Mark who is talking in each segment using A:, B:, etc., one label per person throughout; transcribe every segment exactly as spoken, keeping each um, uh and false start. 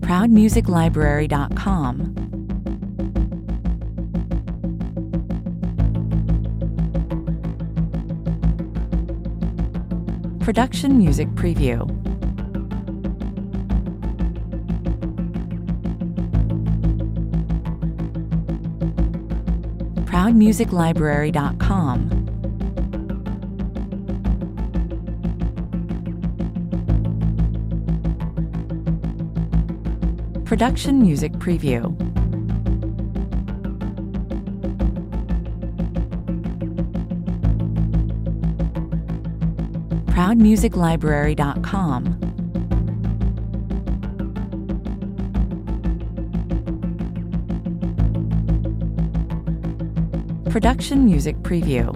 A: proud music library dot com. Production Music Preview. proud music library dot com. Production Music Preview. proud music library dot com. Production Music Preview.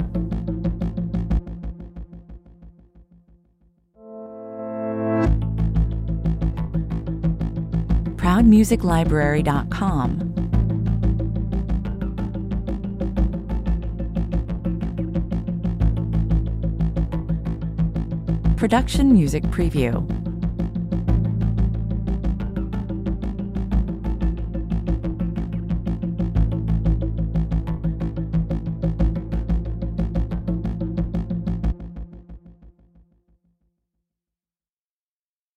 A: proud music library dot com. Production Music Preview.